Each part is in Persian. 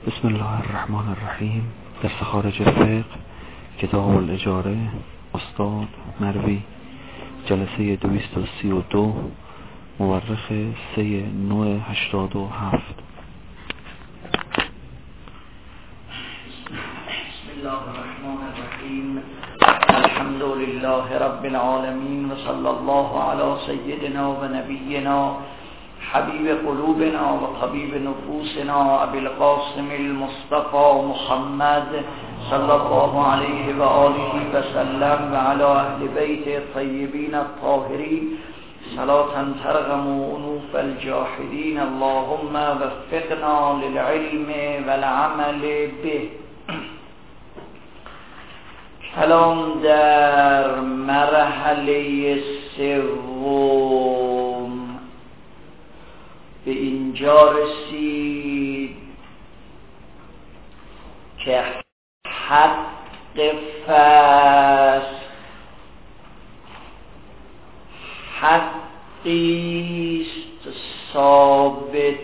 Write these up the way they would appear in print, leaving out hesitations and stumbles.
بسم الله الرحمن الرحیم. درس خارج الفقه، کتاب الاجاره، استاد مروی، جلسه 232، مورخ 3/9/87. بسم الله الرحمن الرحیم. الحمد لله رب العالمین و صلی الله علی سیدنا و نبینا حبیب قلوبنا و طبیب نفوسنا ابی القاسم المصطفى محمد صلی الله علیه و آله و سلم و علی اهل بیت الطیبین الطاهرین صلاة ترغم انوف الجاحدین. اللهم وفقنا للعلم والعمل به. کلام در مرحله سوم به اینجا رسید که حق فسخ حقیست ثابت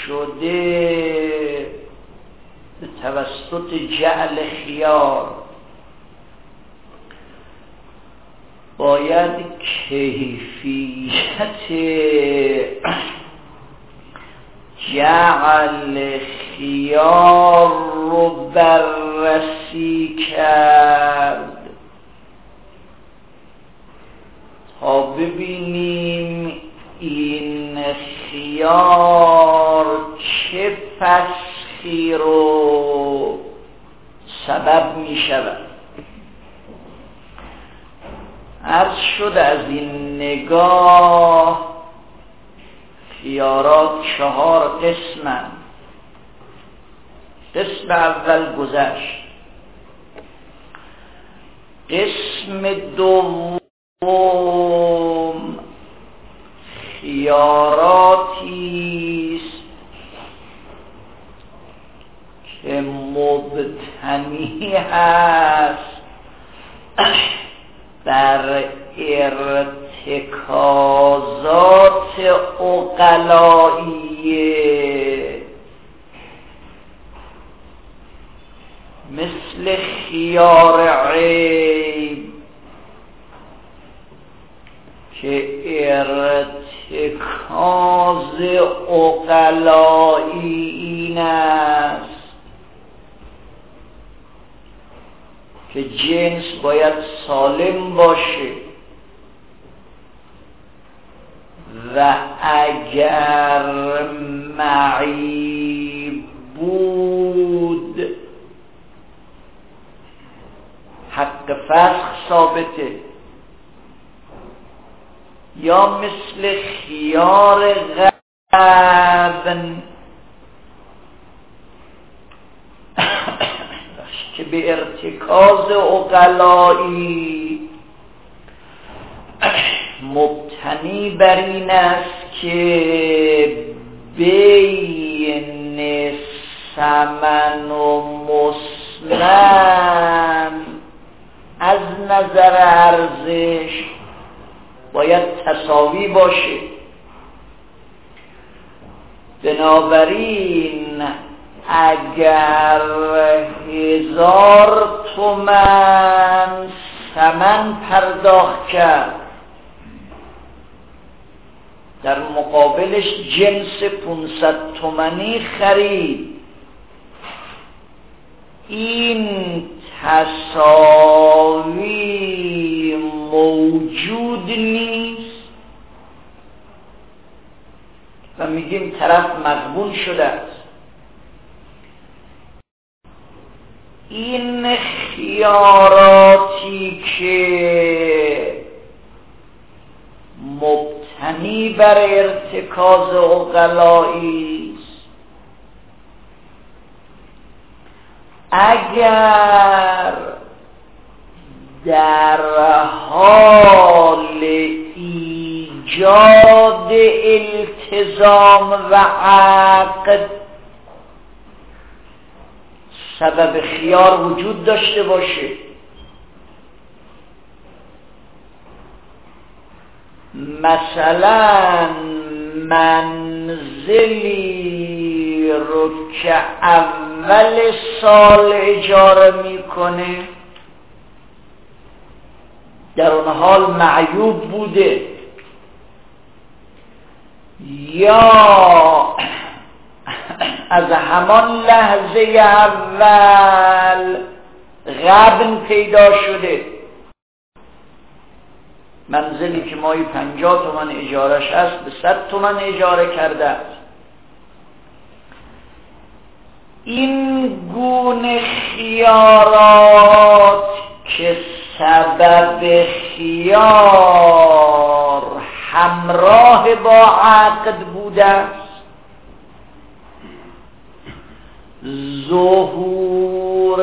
شده به توسط جعل خیار. باید کیفیت جعل خیار رو بررسی کرد تا ببینیم این خیار چه فسخی رو سبب می شود. عرض شد از این نگاه خیارات 4 قسمند. قسم اول گذشت. قسم دوم خیاراتی است که مبتنی هست بر ارتکازات عقلائیه، مثل خیار عیب که ارتکاز عقلایی این است که جنس باید سالم باشه و اگر معیب بود حق فسخ ثابته. یا مثل خیار غبن که به ارتکاز عقلایی مبتنی بر این است که بین ثمن و مسلم از نظر ارزش باید تساوی باشه. بنابراین اگر 1000 تومان ثمن پرداخت کرد، در مقابلش جنس 500 تومانی خرید، این تساوی موجود نیست و میگیم طرف مغبون شده است. این خیاراتی که مبتنی بر ارتکاز عقلایی است، اگر در حال ایجاد التزام و عقد سبب خیار وجود داشته باشه، مثلا منزلی رو که اول سال اجاره میکنه در اون حال معیوب بوده یا از همان لحظه اول غبن پیدا شده، منزلی که مایی 50 تومن اجارش هست به 100 تومن اجاره کرده است. این گونه خیارات که سبب خیار همراه با عقد بوده است، ظهور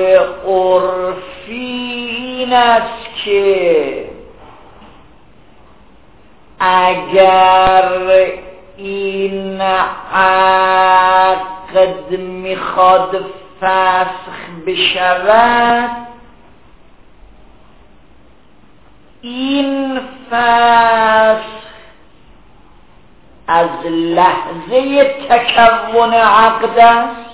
عرفی این است که اگر این عقد میخواد فسخ بشود، این فسخ از لحظه تکون عقد است،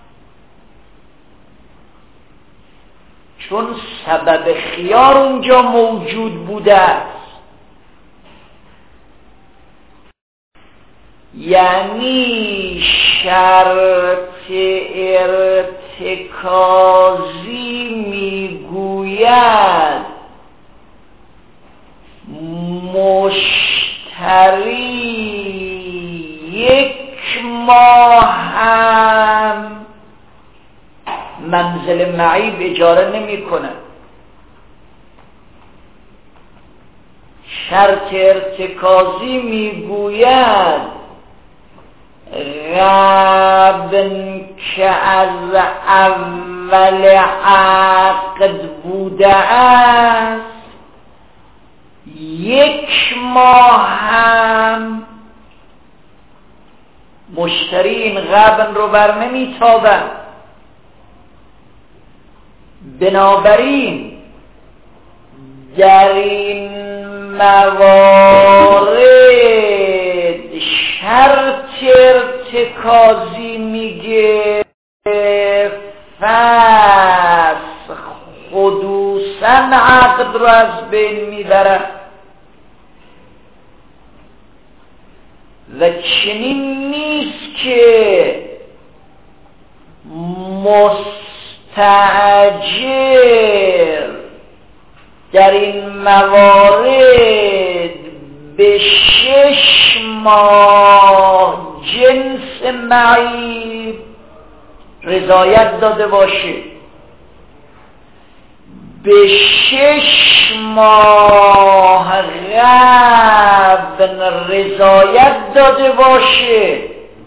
چون سبب خیار اونجا موجود بوده است. یعنی شرط ارتکازی میگوید مشتری 1 ماه هم منزل معیب اجاره نمی کنه. شرط ارتکازی میگوید غبن که از اول عقد بوده است 1 ماه هم مشتری این غبن رو بر نمیتابد. بنابراین در این موارد شرط ارتکازی میگه فسخ خصوصا عقد رو از بین میبره و چنین نیست که مستأجر در این موارد به 6 ماه جنس معیب رضایت داده باشه، به 6 ماه غبن رضایت داده باشه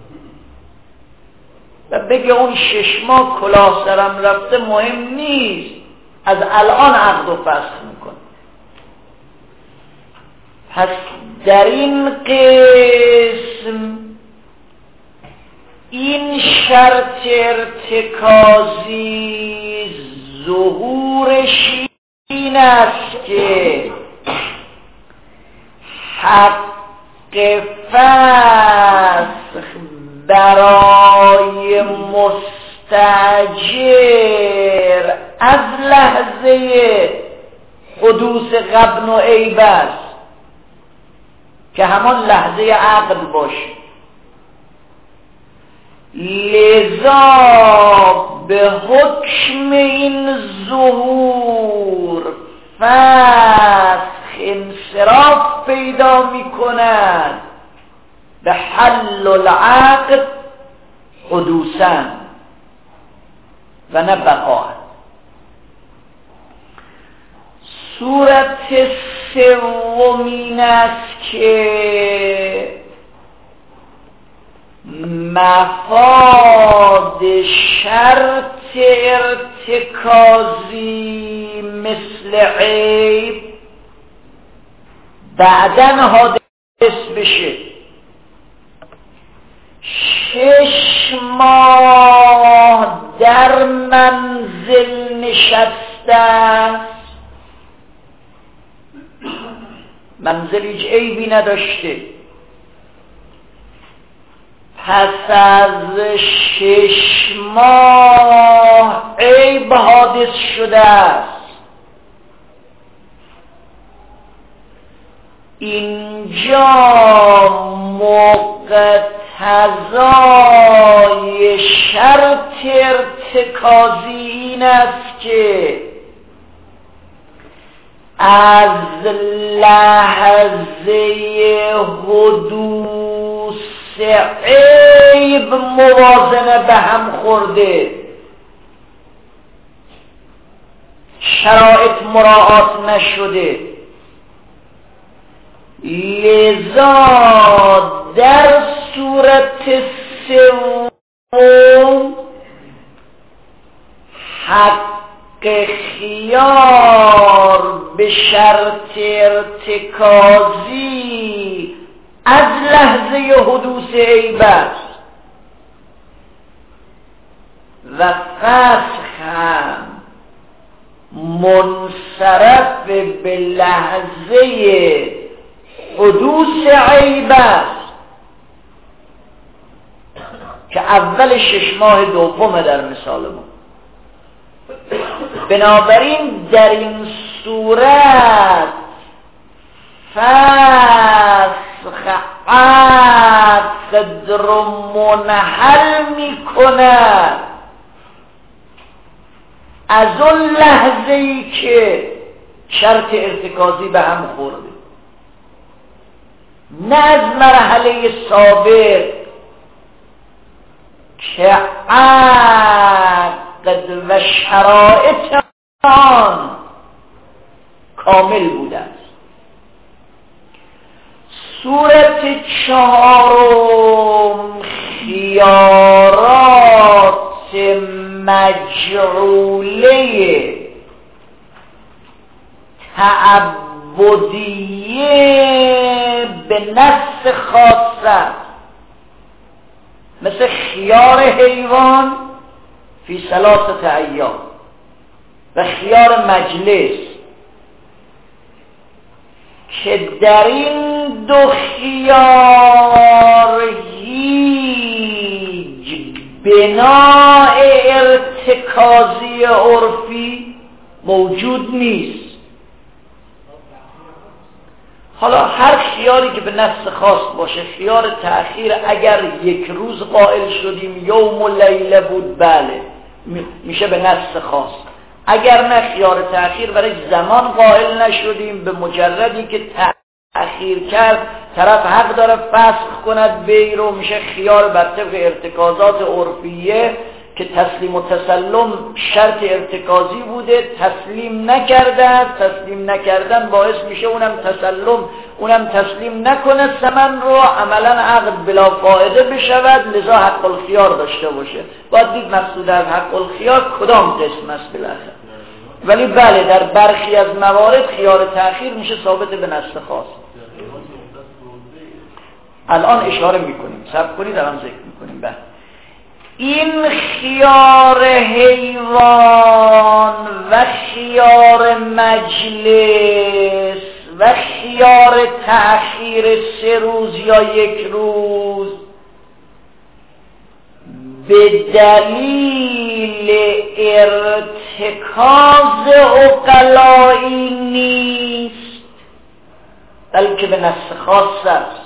و بگه اون 6 ماه کلاه سرم رفته مهم نیست، از الان عقد و فسخ میکنه. پس در این قسم این شرط ارتکازی ظهورش این است که حق فسخ برای مستأجر از لحظه حدوث غبن و عیب است که همان لحظه عقد باشه. لذا به حکم این ظهور فسخ انصراف پیدا می کند به حل العقد حدوثا و نه بقاء. صورت سومین است که مفاد شرط ارتکازی مثل عیب بعدن حادث بشه. 6 ماه در منزل نشسته است، منزل هیچ عیبی نداشته، پس از 6 ماه عیب حادث شده است. اینجا مقتضای شرط ارتکازی این است که از لحظه حدوث عیب موازنه به هم خورده، شرایط مراعات نشده، لذا در صورت سوم حق خیار به شرط ارتکازی از لحظه حدوث عیب است و فسخ هم منصرف به لحظه حدوث عیب است که اول 6 ماه دومه در مثال ما. بنابراین در این صورت فسخ عقد رو منحل می کند از اون لحظه ای که شرط ارتکازی به هم خورده، نه از مرحله سابق که عقد و شرایط آن کامل بوده است. صورت 4 خیارات مجعوله تعبدیه به نص خاص است، مثل خیار حیوان فی 3 ایام و خیار مجلس که در این 2 خیار هیچ بناء ارتکازی عرفی موجود نیست. حالا هر خیاری که به نص خاص باشه، خیار تأخیر اگر 1 روز قائل شدیم یوم و لیله بود، بله میشه به نص خاص. اگر نه خیار تأخیر برای زمان قائل نشدیم، به مجردی که تأخیر کرد طرف حق داره فسخ کند بی رو، میشه خیار بر طبق ارتکازات عرفیه که تسلیم و تسلم شرط ارتکازی بوده، تسلیم نکرده، تسلیم نکردن باعث میشه اونم تسلیم نکنه ثمن رو، عملا عقد بلا فایده بشود، لذا حق الخیار داشته باشه. باید دید مقصود از حق الخیار کدام قسم است بالاخره. ولی بله در برخی از موارد خیار تأخیر میشه ثابت به نص خاص. الان اشاره میکنیم، صبر کنید الان ذکر میکنیم. بله این خیار حیوان و خیار مجلس و خیار تأخیر 3 روز یا 1 روز به دلیل ارتکاز عقلایی نیست، بلکه به نص خاص است.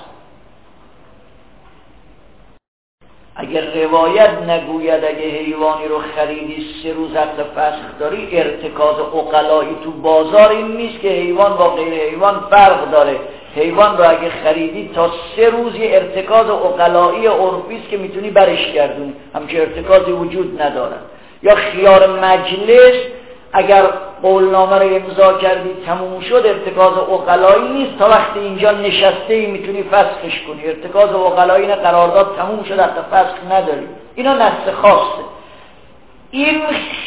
اگر روایت نگوید اگه حیوانی رو خریدی 3 روز حق فسخ داری، ارتکاز عقلایی تو بازار این نیست که حیوان با غیر حیوان فرق داره. حیوان رو اگه خریدی تا 3 روز یه ارتکاز عقلایی عرفی است که میتونی برش گردونی، همچه ارتکازی وجود نداره. یا خیار مجلس اگر قولنامه رو امضا کردی تموم شد، ارتکاز عقلایی نیست، تا وقتی اینجا نشسته ای میتونی فسخش کنی. ارتکاز عقلایی نه، قرارداد تموم شد حتی فسخ نداری. اینا نص خاصه. این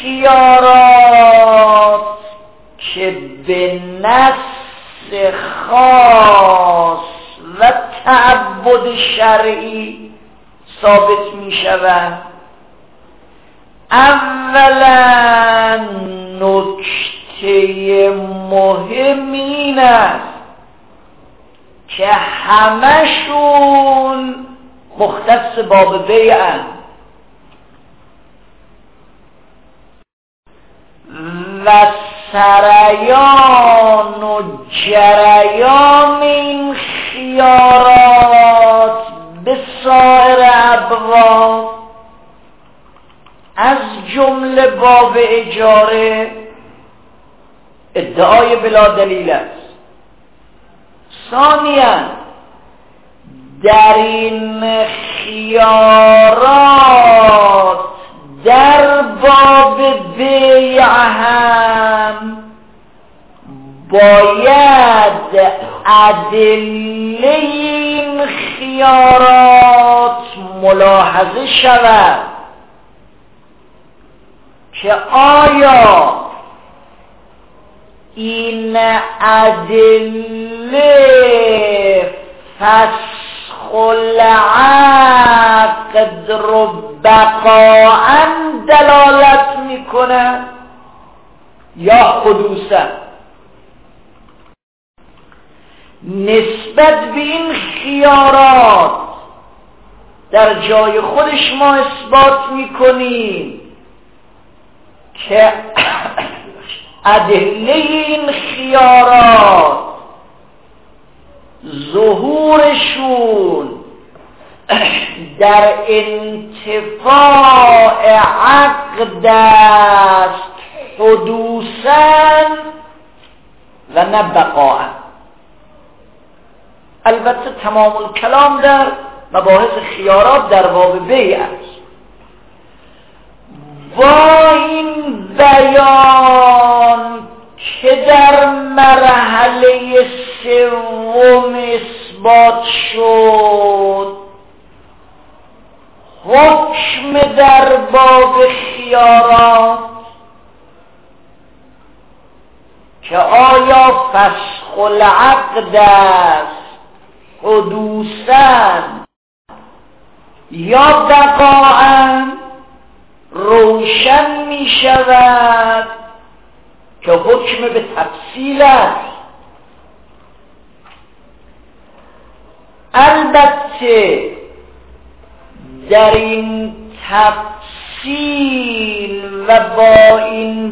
خیارات که به نص خاص و تعبد شرعی ثابت می شود، اولا نکته مهم این است که همشون مختص باب بیعن و سریان و جریان این خیارات به سایر ابواب از جمله باب اجاره ادعای بلا دلیل است. ثانیاً در این خیارات در باب بیع هم باید ادله این خیارات ملاحظه شود که آیا این ادله فسخ العقد رو بقاءً دلالت میکنه یا حدوثاً. نسبت به این خیارات در جای خودش ما اثبات میکنیم که ادله این خیارات ظهورشون در انتفاع عقد است حدوثاً و نه بقاءً. البته تمام الکلام در مباحث خیارات در باب بیع است. با این بیان که در مرحله سوم اثبات شد حکم در باب خیارات که آیا فسخ العقد است حدوثاً یا بقاءً روشن می شود که حکم به تفصیل است. البته در این تفصیل و با این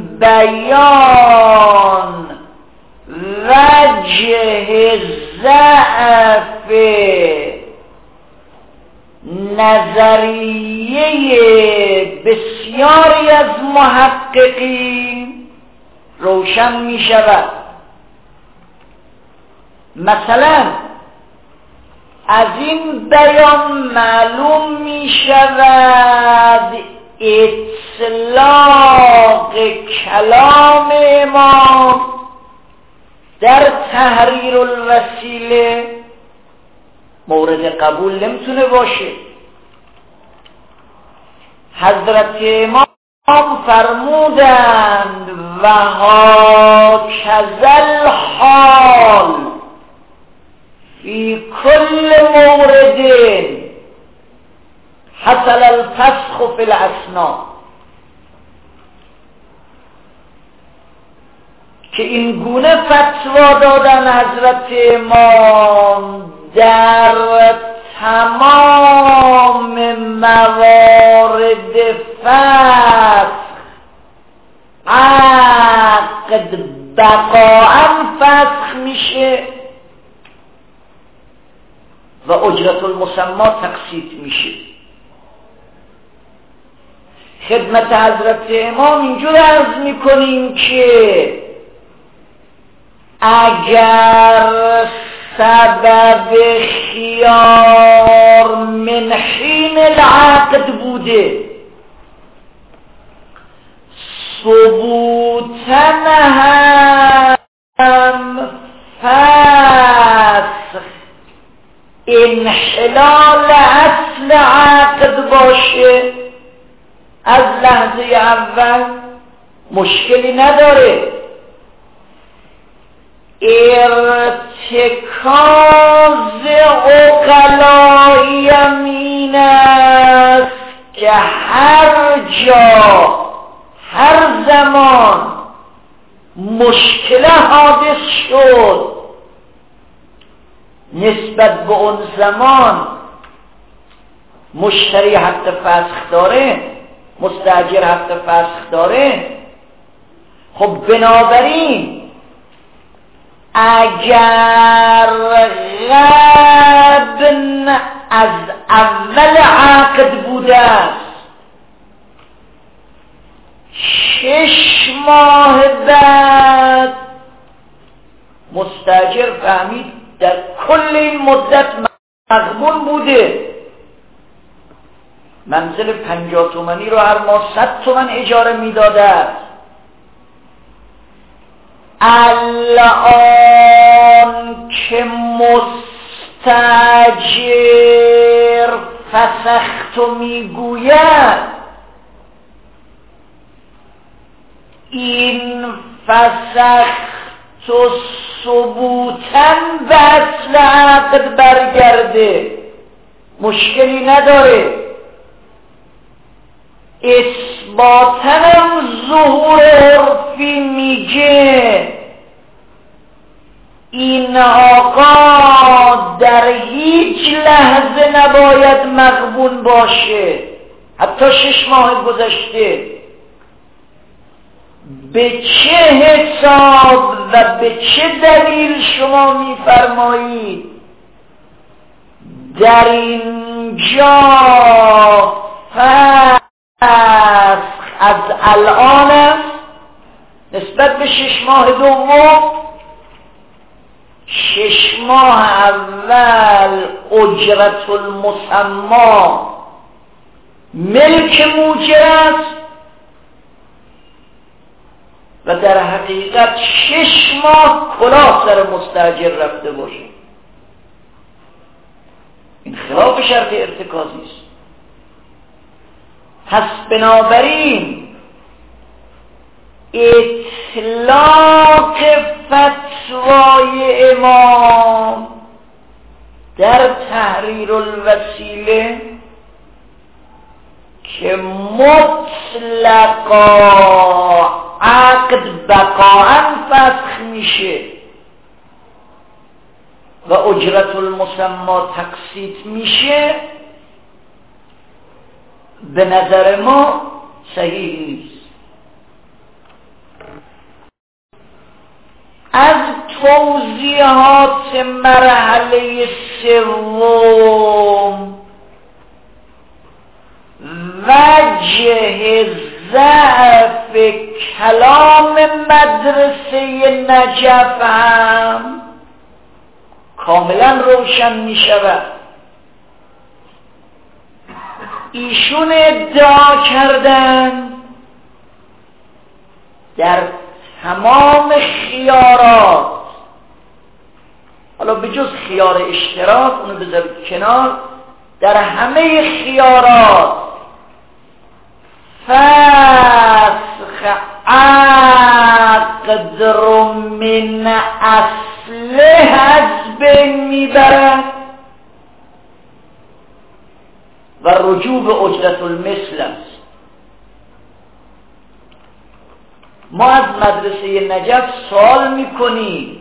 بیان وجه ضعف نظریه بسیاری از محققین روشن می شود. مثلا از این بیان معلوم می شود اطلاق کلام امام در تحریر الوسیله مورد قبول نمیتونه باشه. حضرت امام فرمودند و هاکذا الحال فی کل مورد حصل الفسخ فی الاسناد، که این گونه فتوا دادن حضرت امام در تمام موارد فسخ عقد بقاءً فسخ میشه و اجرت المسمى تقسیط میشه. خدمت حضرت امام اینجور عرض میکنیم که اگر سبب خیار من حین العقد بوده ثبوتن هم فسخ انحلال اصل عقد باشه از لحظه اول مشکلی نداره. ارتکاز عقلای این است که هر جا هر زمان مشکل حادث شد نسبت به اون زمان مشتری حق فسخ داره، مستاجر حق فسخ داره. خب بنابراین اگر غبن از اول عقد بوده است 6 ماه بعد مستاجر فهمید در کل این مدت مغبون بوده، منزل 50 تومانی رو هر ماه 100 تومن اجاره میداده است، الان که مستاجر فسختو میگوید، این فسختو ثبوتاً به اصل عقد برگرده، مشکلی نداره. اثباتاً هم ظهور عرفی میگه این آقا در هیچ لحظه نباید مغبون باشه، حتی 6 ماه گذشته. به چه حساب و به چه دلیل شما میفرمایید در اینجا فسخ از الان است نسبت به 6 ماه دوم؟ 6 ماه اول اجرت المسمى ملک موجر است و در حقیقت 6 ماه کلاه سر مستاجر رفته باشه. این خلاف شرط ارتکازی است. پس بنابراین اطلاق فتوای امام در تحریر الوسیله که مطلقا عقد بقاءً فسخ میشه و اجرت المسمى تقسیط میشه، به نظر ما صحیح نیست. از توضیحات مرحله سوم وجه ضعف کلام مدرسه نجف هم کاملا روشن می شود. ایشون ادعا کردن در تمام خیارات، حالا به جز خیار اشتراک اونو بذارید کنار، در همه خیارات فسخ عقد رو من اصله از بین میبرد و رجوع به اجرت المثل است. ما از مدرسه نجف سوال میکنیم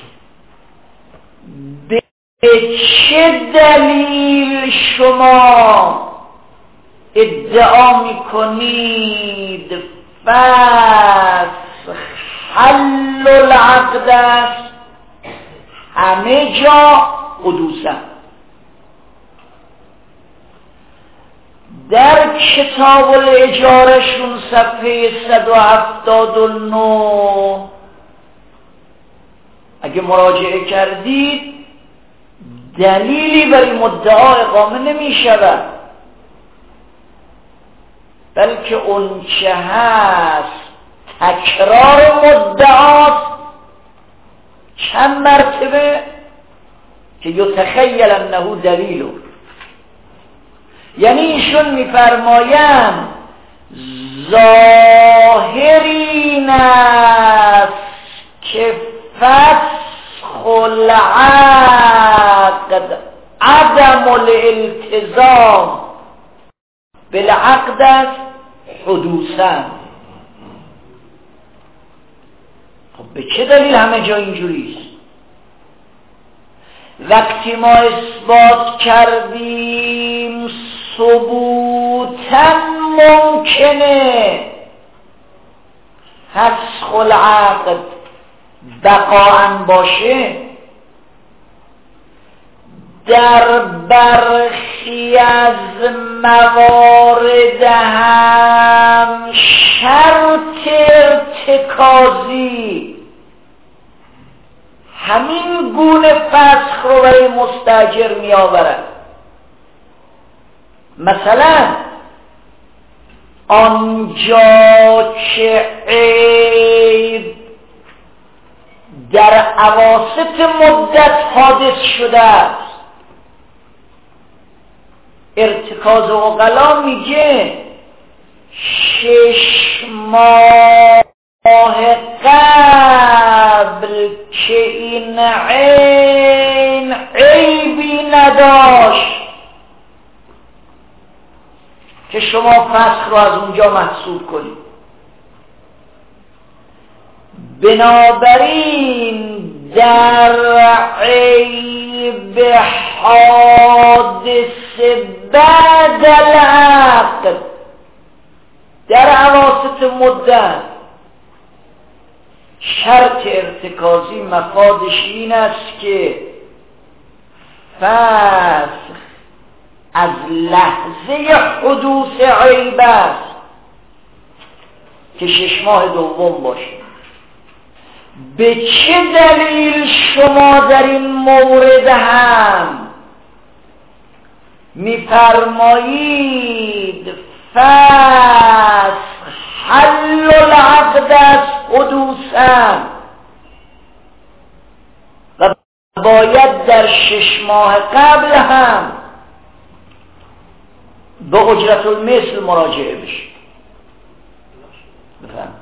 به چه دلیل شما ادعا میکنید فسخ حل العقد است همه جا حدوثا؟ در کتاب الاجارهشون صفحه 179 اگه مراجعه کردید دلیلی بر این مدعا اقامه نمی شود، بلکه اون چه هست تکرار مدعاست چند مرتبه که یتخیل انه دلیل. یعنی ایشون میفرمایند ظاهر این است که فسخ العقد عدم الالتزام بالعقد است حدوثا. خب به چه دلیل همه جا اینجوریست؟ وقتی ما اثبات کردیم ثبوتا ممکنه فسخ العقد بقاءً باشه، در برخی از موارد هم شرط ارتکازی همین گونه فسخ رو برای مستاجر می آورد. مثلا آنجا که عیب در اواسط مدت حادث شده است، ارتکاز عقلا میگه 6 ماه قبل که این عین عیبی نداشت که شما فسخ رو از اونجا محسوب کنید. بنابراین در عیب حادث بعد العقد در اواسط مدت شرط ارتکازی مفادش این است که فسخ از لحظه حدوث عیب است که 6 ماه دوم باشه. به چه دلیل شما در این مورد هم می‌فرمایید فسخ حل العقد است حدوثاً و باید در 6 ماه قبل هم به اجرت المثل مراجعه بشید؟ بفهم.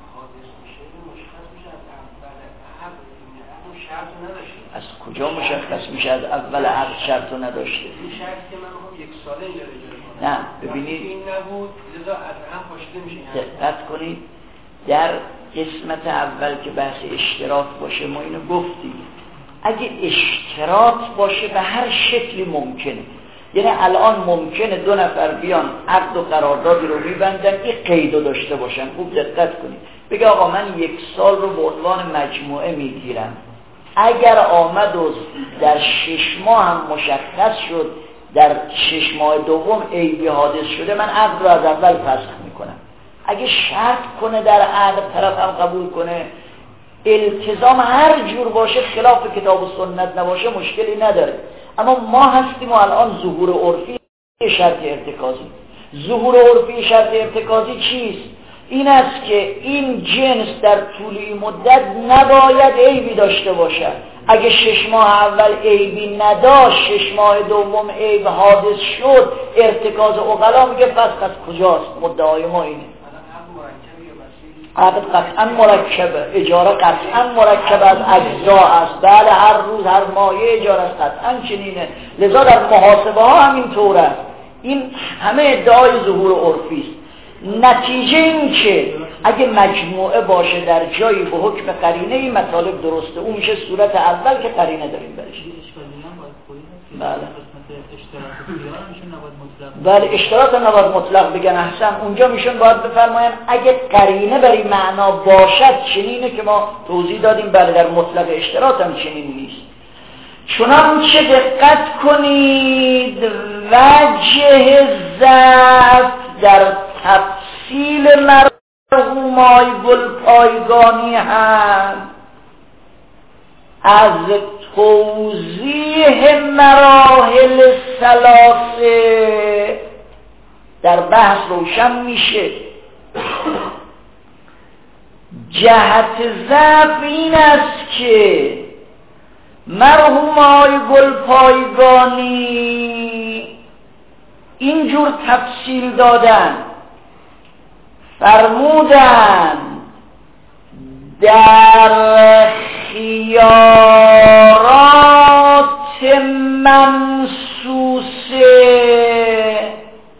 از کجا مشخص میشه از اول عقد شرط رو نداشته؟ این شرط که من میخوام 1 ساله اینجا رو اجاره کنم. نه ببینید این نبود لذا از هم پاشیده میشه. دقت کنید در قسمت اول که بحث اشتراط باشه ما اینو گفتیم. اگه اشتراط باشه به هر شکلی ممکنه، یعنی الان ممکنه 2 نفر بیان عقد و قراردادی رو میبندن این قیدو داشته باشن. خوب دقت کنید بگه آقا من 1 سال رو به عنوان مجموعه میگیرم، اگر آمد و در 6 ماه هم مشخص شد در 6 ماه دوم عیبی حادث شده من عقد رو از اول فسخ میکنم. اگه شرط کنه در عقد طرف هم قبول کنه، التزام هر جور باشه خلاف کتاب و سنت نباشه مشکلی نداره. اما ما هستیم و الان ظهور عرفی شرط ارتکازی. ظهور عرفی شرط ارتکازی چیست؟ این است که این جنس در طول این مدت نباید عیبی داشته باشد. اگه 6 ماه اول عیبی نداشت 6 ماه دوم عیب حادث شد، ارتکاز عقلا میگه فسخ از کجاست؟ مدعای ما اینه. عقد قطعا مرکبه، اجاره قطعا مرکب از اجزا است. بله هر روز هر مایه اجاره است، قطعا چنینه. لذا در محاسبه ها هم این طور است. این همه ادعای ظهور عرفی است. نتیجه این که اگه مجموعه باشه در جایی به حکم قرینه این مطالب درسته، اون میشه صورت اول که قرینه داریم برش. بله اشتراط نباید مطلق بگن. احسن اونجا میشون باید بفرمایم اگه قرینه برای معنا باشد چنینه که ما توضیح دادیم. بله در مطلق اشتراط هم چنین نیست. چنانچه دقت کنید وجه ضعف در تفصیل مرحومای گلپایگانی هم از توضیح مراحل ثلاثه در بحث روشن میشه. جهت ضعف این است که مرحومای گلپایگانی اینجور تفصیل دادن، فرمودن در خیارات منصوصه.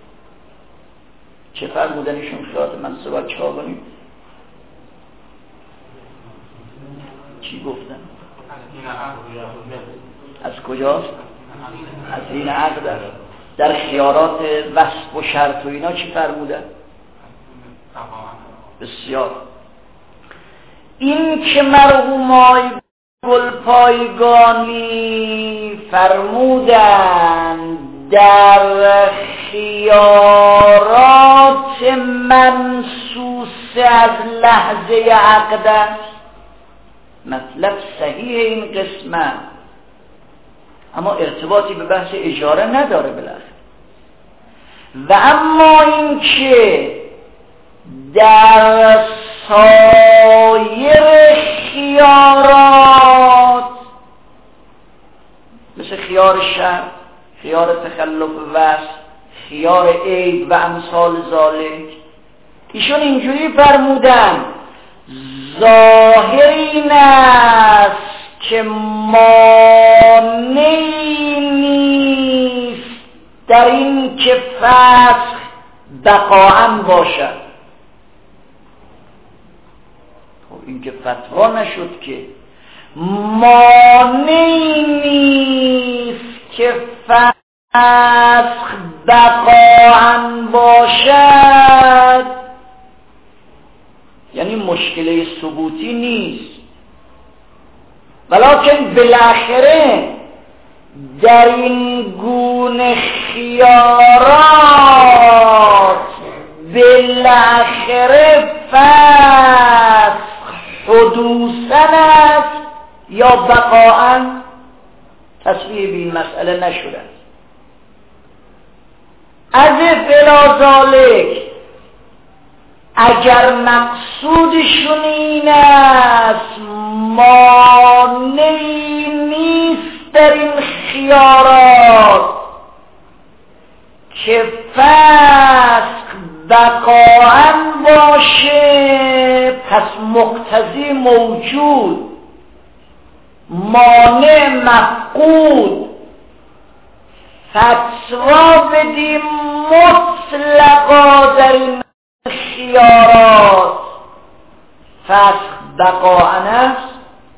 چه فرمودن ایشون خیارات منصوصه؟ چه آقاییم چی گفتن؟ از کجاست؟ از دین عقد است. در خیارات وصف و شرط و اینا چی فرمودن؟ بسیار. این که مرحومای گلپایگانی فرمودن در خیارات منسوس از لحظه عقد است، مطلب صحیح این قسمت، اما ارتباطی به بحث اجاره نداره بالاخره. و اما این که در سایر خیارات مثل خیار شرط، خیار تخلف وصف، خیار عیب و امثال ذالک، ایشون اینجوری فرمودن ظاهر این است که مانعی نیست در این که فسخ بقاءً باشد. خب این که فتوا نشد که مانعی نیست که فسخ بقاءً باشد، یعنی مشکل ثبوتی نیست، ولکن بالاخره در این گونه خیارات بالاخره فسخ حدوثاً است یا بقاءً، تصویب این مسئله نشده است. از بلا ذالک اگر مقصودشون این است مانعی نیست در این خیارات که فسخ بقاءً باشه، پس مقتضی موجود، مانع مفقود، فتوا بدیم مطلقا در این خیارات فسخ بقاءً است.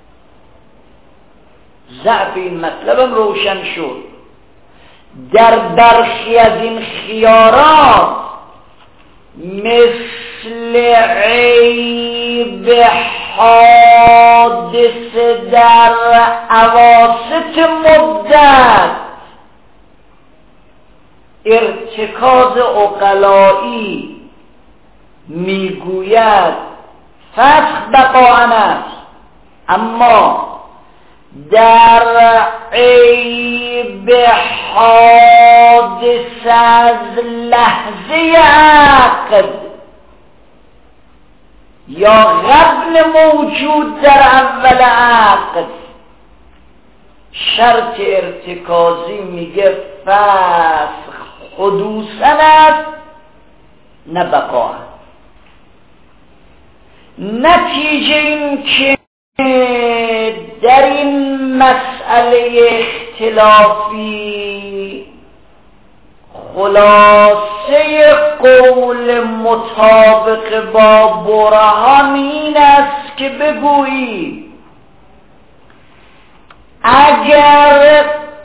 ضعف این مطلبم روشن شد. در برخی از این خیارات مثل عیب حادث در اواسط مدت، ارتکاز عقلایی میگوید فسخ بقاءً است، اما در عیب حادث از لحظه عقد یا قبل موجود در اول عقد شرط ارتکازی میگه فسخ حدوثاً است نه بقاءً. نتیجه این که در این مسئله اختلافی خلاصه قول مطابق با برهان این است که بگویی اگر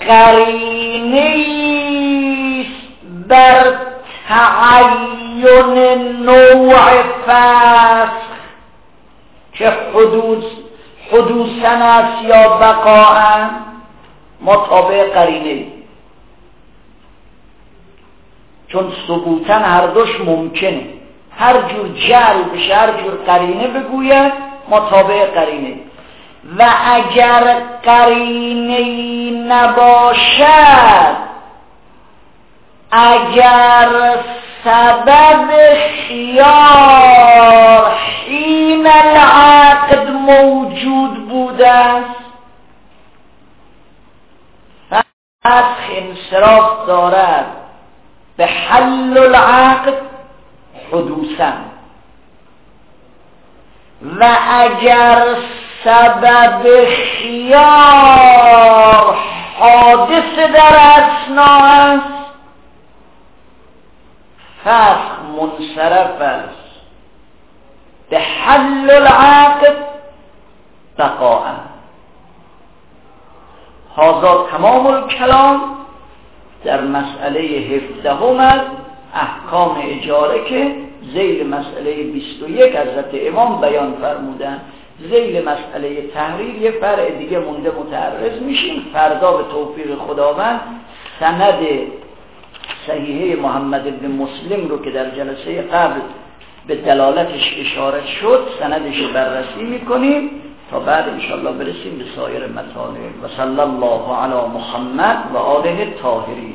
قرینه‌ای بر تعین نوع فسخ که حدوثاً است یا بقاءً، مطابق قرینه، چون ثبوتاً هر دوش ممکنه، هر جور جعل بشه، هر جور قرینه بگوید مطابق قرینه. و اگر قرینه‌ای نباشد، اگر سبب خیار حین العقد موجود بوده است، فسخ انصراف دارد به حل العقد حدوثاً. و اگر سبب خیار حادث در اثنا است، فسخ منصرف است به حل العقد بقاءً. هذا تمام الکلام در مسئله 17 از احکام اجاره که ذیل مسئله 21 حضرت امام بیان فرمودن. ذیل مسئله تحریر یه فرع دیگه مونده متعرض میشیم. فردا به توفیق خداوند سند صحیحه محمد بن مسلم رو که در جلسه قبل به دلالتش اشاره شد سندش بررسی میکنیم تا بعد انشاءالله برسیم به سایر مطالب. و صلی الله علی محمد و آله الطاهرین.